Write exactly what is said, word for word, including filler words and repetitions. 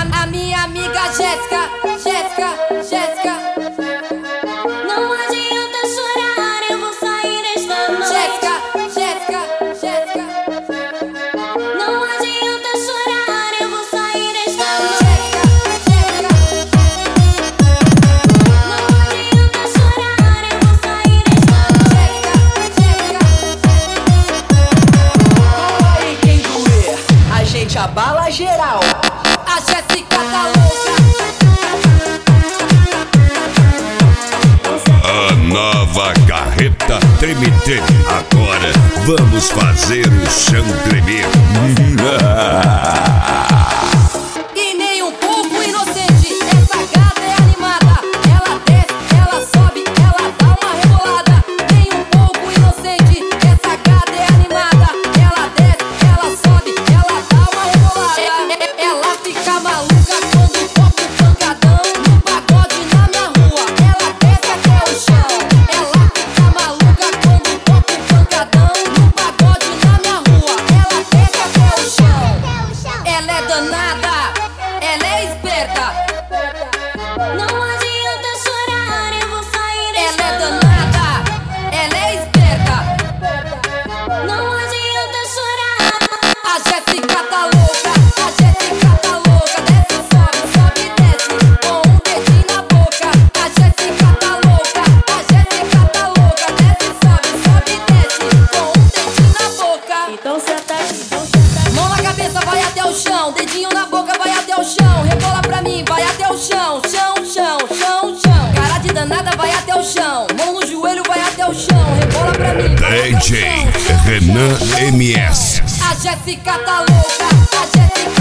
A, a minha amiga Jéssica, Jéssica, Jéssica. Não adianta chorar, eu vou sair esta noite. Jéssica, Jéssica, Jéssica. Não adianta chorar, eu vou sair esta noite. Jéssica, Não adianta chorar, eu vou sair esta noite. E quem doer, a gente abala geral. A Jéssica tá louca. A nova carreta treme treme. Agora vamos fazer o chão tremer. E nem um pouco inocente, essa gata é animada. Ela desce, ela sobe, ela dá uma rebolada. Nem um pouco inocente, essa gata é animada. Ela desce, ela sobe, ela dá uma rebolada. É- é- Ela fica maluca quando toca o pancadão no pagode na minha rua. Ela desce até o chão. Ela fica maluca quando toca o pancadão no pagode na minha rua. Ela desce até o chão. Ela é danada, ela é esperta. Não adianta chorar, eu vou sair Ela esta é noite. danada, ela é esperta. Não adianta chorar. A Jéssica tá louca, a Jéssica tá louca. Desce, sobe, sobe, desce, com um dedinho na boca. A Jéssica tá louca, a Jéssica tá louca. Desce, sobe, sobe, desce, com um dedinho na boca. Então senta aqui, então senta aqui. Mão na cabeça, vai até o chão. Dedinho na boca, vai até o chão. Rebola pra mim, vai até o chão. Chão, chão, chão, chão. Cara de danada, vai até o chão. Mão no joelho, vai até o chão. Rebola pra mim, vai até o D J chão. Chão, Renan chão, chão, M S. chão. A Jéssica tá louca, a Jéssica